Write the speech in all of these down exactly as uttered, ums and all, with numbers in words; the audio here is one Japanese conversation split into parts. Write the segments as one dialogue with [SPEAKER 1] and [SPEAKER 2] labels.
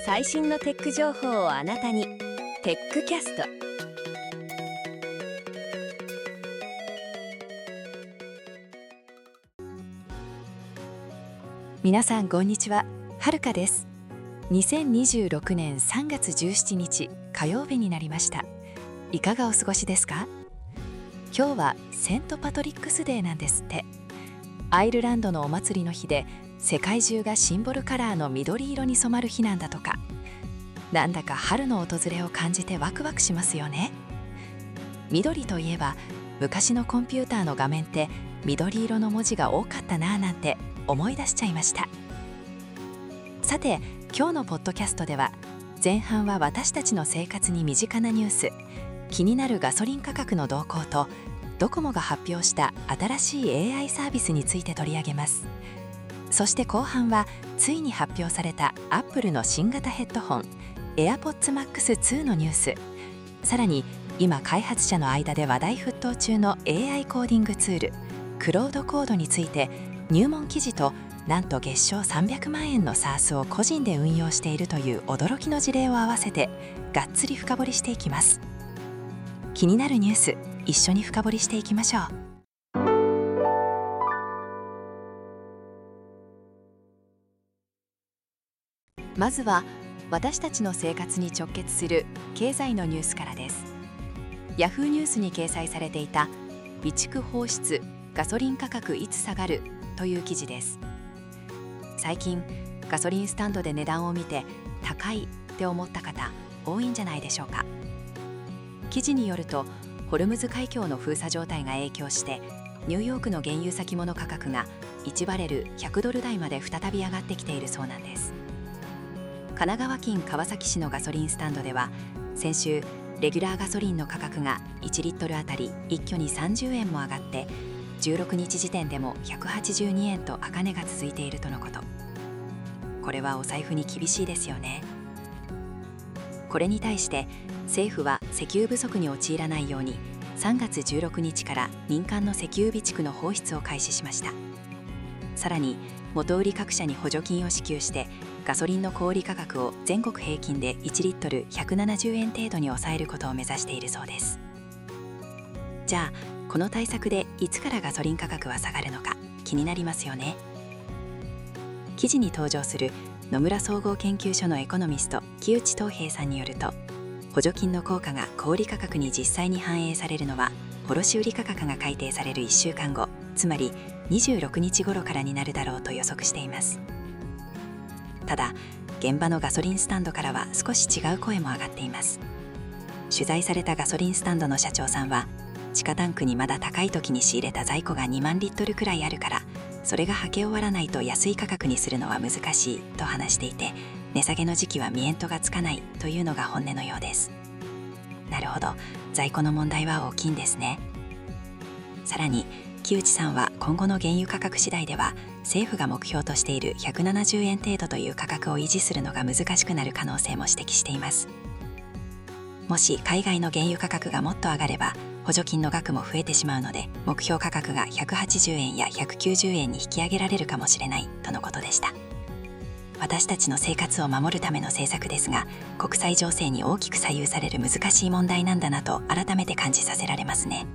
[SPEAKER 1] 最新のテック情報をあなたに。テックキャスト。
[SPEAKER 2] 皆さんこんにちは、はるかです。にせんにじゅうろくねんさんがつじゅうしちにち火曜日になりました。いかがお過ごしですか？今日はセントパトリックスデーなんですって。アイルランドのお祭りの日で、世界中がシンボルカラーの緑色に染まる日なんだとか。なんだか春の訪れを感じてワクワクしますよね。緑といえば、昔のコンピューターの画面って緑色の文字が多かったなぁなんて思い出しちゃいました。さて、今日のポッドキャストでは、前半は私たちの生活に身近なニュース、気になるガソリン価格の動向と、ドコモが発表した新しい エーアイ サービスについて取り上げます。そして後半は、ついに発表されたアップルの新型ヘッドホン AirPods マックスツーのニュース、さらに今開発者の間で話題沸騰中の エーアイ コーディングツールクロードコードについて、入門記事となんと月賞さんびゃくまんえんの サース を個人で運用しているという驚きの事例を合わせてがっつり深掘りしていきます。気になるニュース、一緒に深掘りしていきましょう。まずは私たちの生活に直結する経済のニュースからです。ヤフーニュースに掲載されていた備蓄放出ガソリン価格いつ下がるという記事です。最近ガソリンスタンドで値段を見て高いって思った方多いんじゃないでしょうか。記事によると、ホルムズ海峡の封鎖状態が影響してニューヨークの原油先物価格がいちバレルひゃくドル台まで再び上がってきているそうなんです。神奈川県川崎市のガソリンスタンドでは、先週レギュラーガソリンの価格がいちリットルあたり一挙にさんじゅうえんも上がって、じゅうろくにち時点でもひゃくはちじゅうにえんと高値が続いているとのこと。これはお財布に厳しいですよね。これに対して政府は石油不足に陥らないように、さんがつじゅうろくにちから民間の石油備蓄の放出を開始しました。さらに元売り各社に補助金を支給して、ガソリンの小売価格を全国平均でいちリットルひゃくななじゅうえん程度に抑えることを目指しているそうです。じゃあ、この対策でいつからガソリン価格は下がるのか気になりますよね。記事に登場する野村総合研究所のエコノミスト木内東平さんによると、補助金の効果が小売価格に実際に反映されるのは、卸売価格が改定されるいっしゅうかんご、つまりにじゅうろくにち頃からになるだろうと予測しています。ただ、現場のガソリンスタンドからは少し違う声も上がっています。取材されたガソリンスタンドの社長さんは、地下タンクにまだ高い時に仕入れた在庫がにまんリットルくらいあるから、それがはけ終わらないと安い価格にするのは難しいと話していて、値下げの時期は見えんとがつかないというのが本音のようです。なるほど、在庫の問題は大きいんですね。さらに木内さんは、今後の原油価格次第では政府が目標としているひゃくななじゅうえん程度という価格を維持するのが難しくなる可能性も指摘しています。もし海外の原油価格がもっと上がれば、補助金の額も増えてしまうので、目標価格がひゃくはちじゅうえんやひゃくきゅうじゅうえんに引き上げられるかもしれないとのことでした。私たちの生活を守るための政策ですが、国際情勢に大きく左右される難しい問題なんだなと改めて感じさせられますね。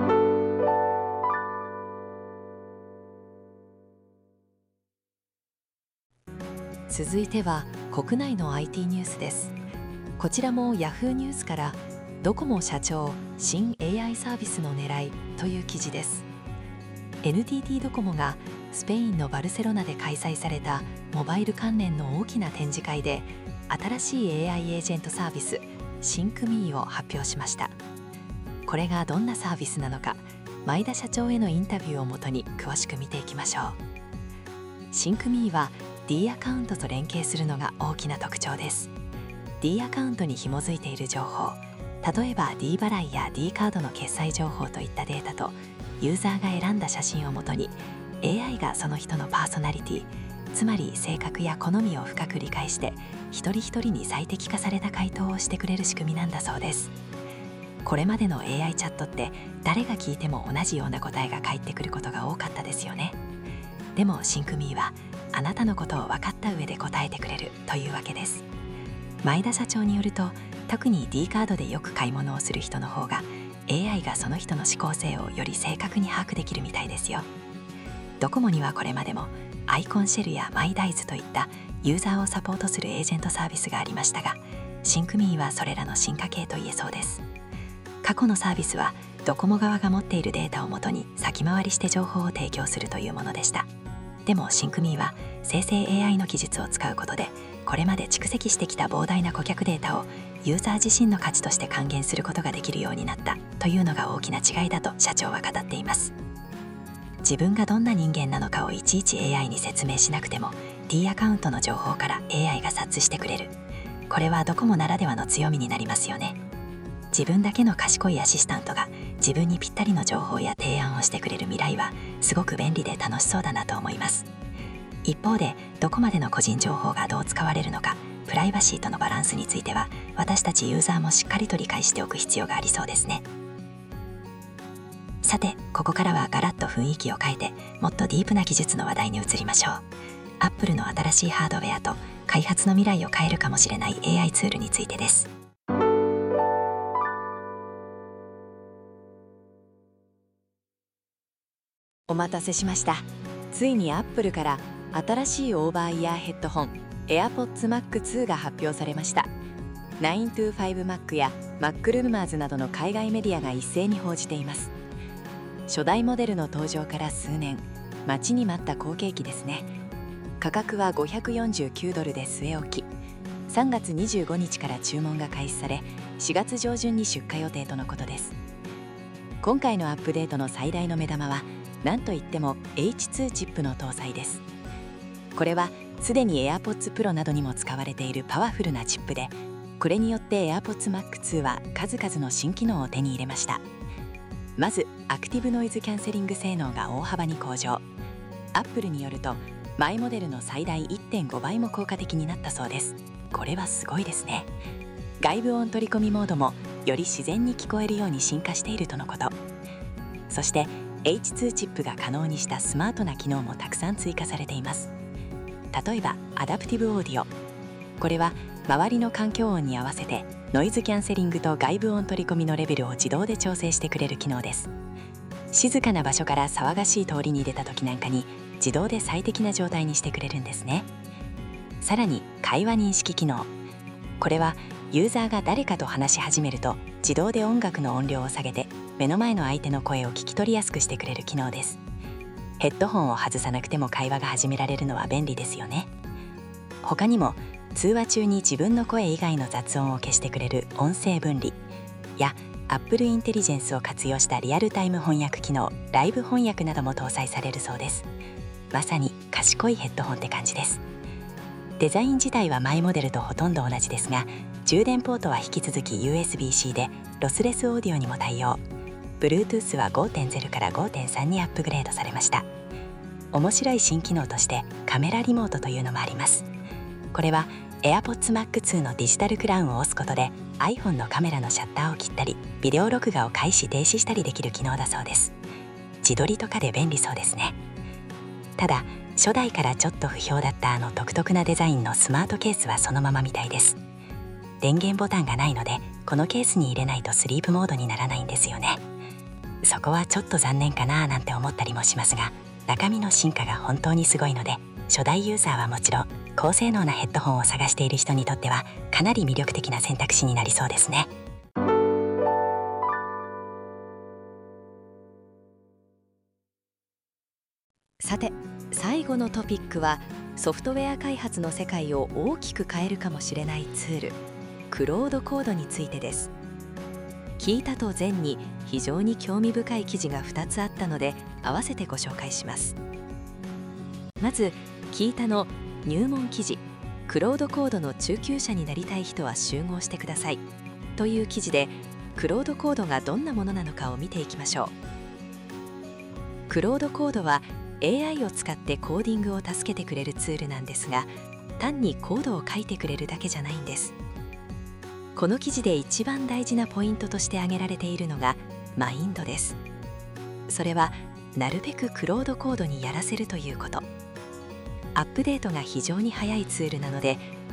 [SPEAKER 2] 続いては国内の アイティー ニュースです。こちらも ヤフー ニュースから、ドコモ社長新 エーアイ サービスの狙いという記事です。 エヌティーティー ドコモがスペインのバルセロナで開催されたモバイル関連の大きな展示会で、新しい エーアイ エージェントサービスシンクミーを発表しました。これがどんなサービスなのか、前田社長へのインタビューをもとに詳しく見ていきましょう。シンクミーは D アカウントと連携するのが大きな特徴です。 D アカウントに紐づいている情報、例えば D 払いや D カードの決済情報といったデータと、ユーザーが選んだ写真をもとに エーアイ がその人のパーソナリティ、つまり性格や好みを深く理解して、一人一人に最適化された回答をしてくれる仕組みなんだそうです。これまでの エーアイ チャットって誰が聞いても同じような答えが返ってくることが多かったですよね。でもシンクミーはあなたのことを分かった上で答えてくれるというわけです。 前田社長によると、特に D カードでよく買い物をする人の方が エーアイ がその人の思考性をより正確に把握できるみたいですよ。ドコモにはこれまでもアイコンシェルやマイダイズといったユーザーをサポートするエージェントサービスがありましたが、シンクミーはそれらの進化系といえそうです。過去のサービスはドコモ側が持っているデータをもとに先回りして情報を提供するというものでした。でもシンクミーは生成 エーアイ の技術を使うことで、これまで蓄積してきた膨大な顧客データをユーザー自身の価値として還元することができるようになったというのが大きな違いだと社長は語っています。自分がどんな人間なのかをいちいち エーアイ に説明しなくても D アカウントの情報から エーアイ が察知してくれる。これはドコモならではの強みになりますよね。自分だけの賢いアシスタントが自分にぴったりの情報や提案をしてくれる未来はすごく便利で楽しそうだなと思います。一方で、どこまでの個人情報がどう使われるのか、プライバシーとのバランスについては私たちユーザーもしっかりと理解しておく必要がありそうですね。さて、ここからはガラッと雰囲気を変えて、もっとディープな技術の話題に移りましょう。アップルの新しいハードウェアと開発の未来を変えるかもしれない エーアイ ツールについてです。
[SPEAKER 1] お待たせしました。ついにアップルから新しいオーバーイヤーヘッドホン AirPods マックツー が発表されました。ナイントゥーファイブマック や MacRumors などの海外メディアが一斉に報じています。初代モデルの登場から数年、待ちに待った好景気ですね。価格はごひゃくよんじゅうきゅうドルで据え置き、さんがつにじゅうごにちから注文が開始され、しがつ上旬に出荷予定とのことです。今回のアップデートの最大の目玉はなんといっても エイチツー チップの搭載です。これはすでに AirPods Pro などにも使われているパワフルなチップで、これによって AirPods マックツー は数々の新機能を手に入れました。まずアクティブノイズキャンセリング性能が大幅に向上。アップルによると前モデルの最大 いってんごばいも効果的になったそうです。これはすごいですね。外部音取り込みモードもより自然に聞こえるように進化しているとのこと。そしてエイチツー チップが可能にしたスマートな機能もたくさん追加されています。例えばアダプティブオーディオ。これは周りの環境音に合わせてノイズキャンセリングと外部音取り込みのレベルを自動で調整してくれる機能です。静かな場所から騒がしい通りに出た時なんかに自動で最適な状態にしてくれるんですね。さらに会話認識機能。これはユーザーが誰かと話し始めると自動で音楽の音量を下げて目の前の相手の声を聞き取りやすくしてくれる機能です。ヘッドホンを外さなくても会話が始められるのは便利ですよね。他にも通話中に自分の声以外の雑音を消してくれる音声分離や Apple インテリジェンスを活用したリアルタイム翻訳機能ライブ翻訳なども搭載されるそうです。まさに賢いヘッドホンって感じです。デザイン自体は前モデルとほとんど同じですが、充電ポートは引き続き ユーエスビー-C でロスレスオーディオにも対応。 Bluetooth は ごてんゼロ から ごてんさん にアップグレードされました。面白い新機能としてカメラリモートというのもあります。これは AirPods マックツー のデジタルクラウンを押すことで iPhone のカメラのシャッターを切ったりビデオ録画を開始停止したりできる機能だそうです。自撮りとかで便利そうですね。ただ初代からちょっと不評だったあの独特なデザインのスマートケースはそのままみたいです。電源ボタンがないのでこのケースに入れないとスリープモードにならないんですよね。そこはちょっと残念かななんて思ったりもしますが、中身の進化が本当にすごいので初代ユーザーはもちろん高性能なヘッドホンを探している人にとってはかなり魅力的な選択肢になりそうですね。 さて、最後のトピックはソフトウェア開発の世界を大きく変えるかもしれないツール、クロードコードについてです。聞いたと前に非常に興味深い記事がふたつあったので合わせてご紹介します。まず聞いたの入門記事、クロードコードの中級者になりたい人は集合してくださいという記事で、クロードコードがどんなものなのかを見ていきましょう。クロードコードは エーアイ を使ってコーディングを助けてくれるツールなんですが、単にコードを書いてくれるだけじゃないんです。この記事で一番大事なポイントとして挙げられているのがマインドです。それはなるべくクロードコードにやらせるということ。アップデートが非常に早いツールなので、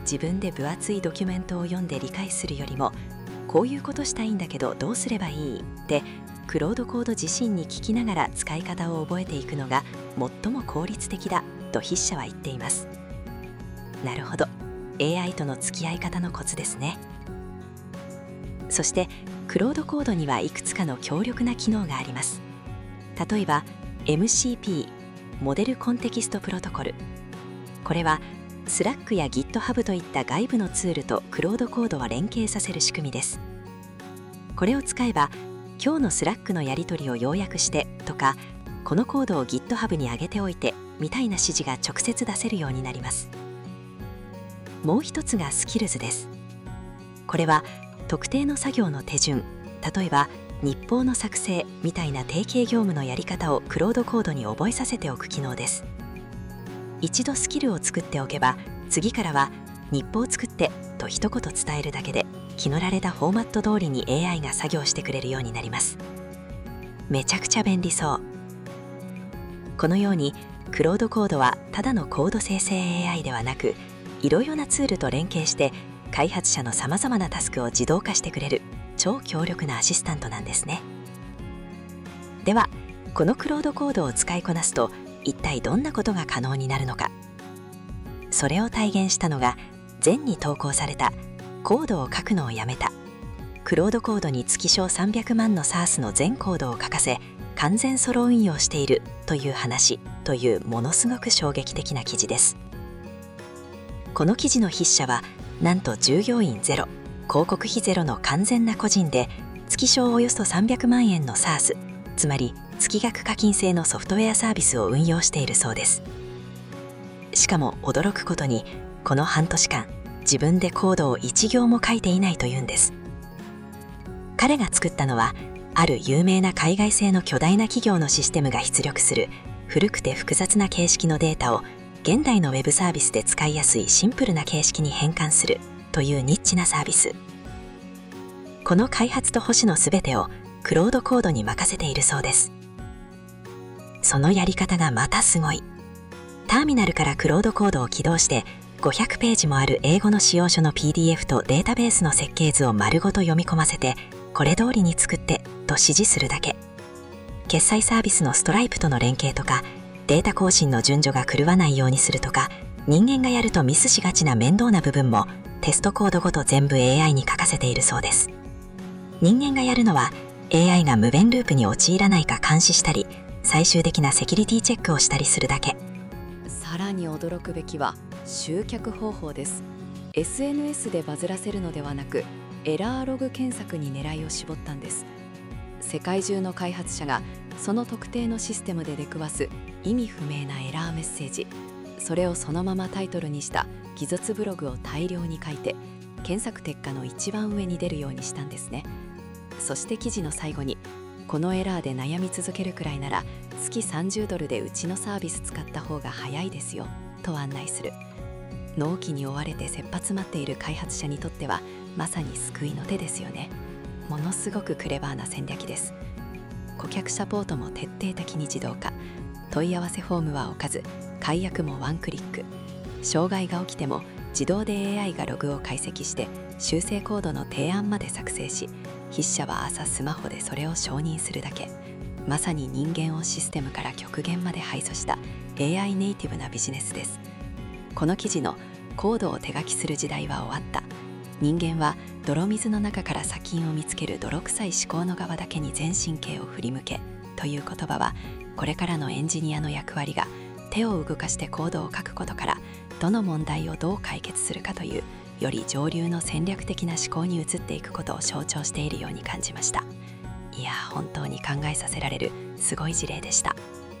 [SPEAKER 2] 自分で分厚いドキュメントを読んで理解するよりも、こういうことしたいんだけどどうすればいいってクロードコード自身に聞きながら使い方を覚えていくのが最も効率的だと筆者は言っています。なるほど、 エーアイ との付き合い方のコツですね。そしてクロードコードにはいくつかの強力な機能があります。例えば エムシーピー モデルコンテキストプロトコル。これは Slack や GitHub といった外部のツールとクロードコードを連携させる仕組みです。これを使えば、今日の Slack のやり取りを要約してとか、このコードを GitHub に上げておいてみたいな指示が直接出せるようになります。もう一つがスキルズです。これは特定の作業の手順、例えば日報の作成みたいな定型業務のやり方をクロードコードに覚えさせておく機能です。一度スキルを作っておけば、次からは日報を作ってと一言伝えるだけで決められたフォーマット通りに エーアイ が作業してくれるようになります。めちゃくちゃ便利そう。このようにクロードコードはただのコード生成 エーアイ ではなく、いろいろなツールと連携して開発者のさまざまなタスクを自動化してくれる超強力なアシスタントなんですね。ではこのクロードコードを使いこなすと一体どんなことが可能になるのか。それを体現したのが前に投稿されたコードを書くのをやめた、クロードコードに月賞さんびゃくまんの SaaS の全コードを書かせ完全ソロ運用しているという話というものすごく衝撃的な記事です。この記事の筆者はなんと従業員ゼロ、広告費ゼロの完全な個人で、月賞およそさんびゃくまんえんの SaaS、つまり月額課金制のソフトウェアサービスを運用しているそうです。しかも驚くことに、この半年間自分でコードを一行も書いていないというんです。彼が作ったのはある有名な海外製の巨大な企業のシステムが出力する古くて複雑な形式のデータを現代のウェブサービスで使いやすいシンプルな形式に変換するというニッチなサービス。この開発と保守のすべてをクロードコードに任せているそうです。そのやり方がまたすごい。ターミナルからクロードコードを起動してごひゃくページもある英語の使用書の ピーディーエフ とデータベースの設計図を丸ごと読み込ませて、これ通りに作ってと指示するだけ。決済サービスのストライプとの連携とか、データ更新の順序が狂わないようにするとか、人間がやるとミスしがちな面倒な部分もテストコードごと全部 エーアイ に書かせているそうです。人間がやるのは エーアイ が無弁ループに陥らないか監視したり、最終的なセキュリティチェックをしたりするだけ。
[SPEAKER 1] さらに驚くべきは集客方法です。 エスエヌエス でバズらせるのではなく、エラーログ検索に狙いを絞ったんです。世界中の開発者がその特定のシステムで出くわす意味不明なエラーメッセージ、それをそのままタイトルにした技術ブログを大量に書いて、検索結果の一番上に出るようにしたんですね。そして記事の最後に、このエラーで悩み続けるくらいなら月さんじゅうドルでうちのサービス使った方が早いですよと案内する。納期に追われて切羽詰まっている開発者にとってはまさに救いの手ですよね。ものすごくクレバーな戦略です。顧客サポートも徹底的に自動化、問い合わせフォームは置かず解約もワンクリック、障害が起きても自動で エーアイ がログを解析して修正コードの提案まで作成し、筆者は朝スマホでそれを承認するだけ。まさに人間をシステムから極限まで排除した エーアイ ネイティブなビジネスです。この記事のコードを手書きする時代は終わった、人間は泥水の中から砂金を見つける泥臭い思考の側だけに全神経を振り向けという言葉は、これからのエンジニアの役割が手を動かしてコードを書くことからどの問題をどう解決するかというより上流の戦略的な思考に移っていくことを象徴しているように感じました。いや本当に考えさせられるすごい事例でした。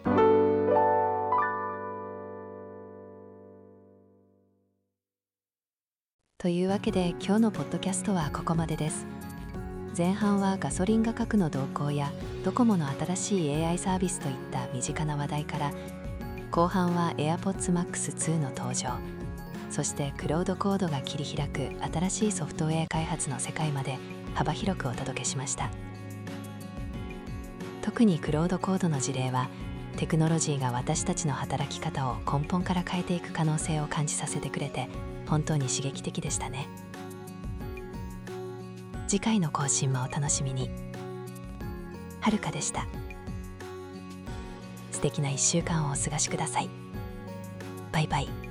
[SPEAKER 1] というわけで今日のポッドキャストはここまでです。前半はガソリン価格の動向やドコモの新しい エーアイ サービスといった身近な話題から、後半は AirPods マックスツー の登場、そしてクロードコードが切り開く新しいソフトウェア開発の世界まで幅広くお届けしました。特にクロードコードの事例は、テクノロジーが私たちの働き方を根本から変えていく可能性を感じさせてくれて、
[SPEAKER 2] 本当に刺激的でしたね。次回の更新もお楽しみに。はるかでした。素敵ないっしゅうかんをお過ごしください。バイバイ。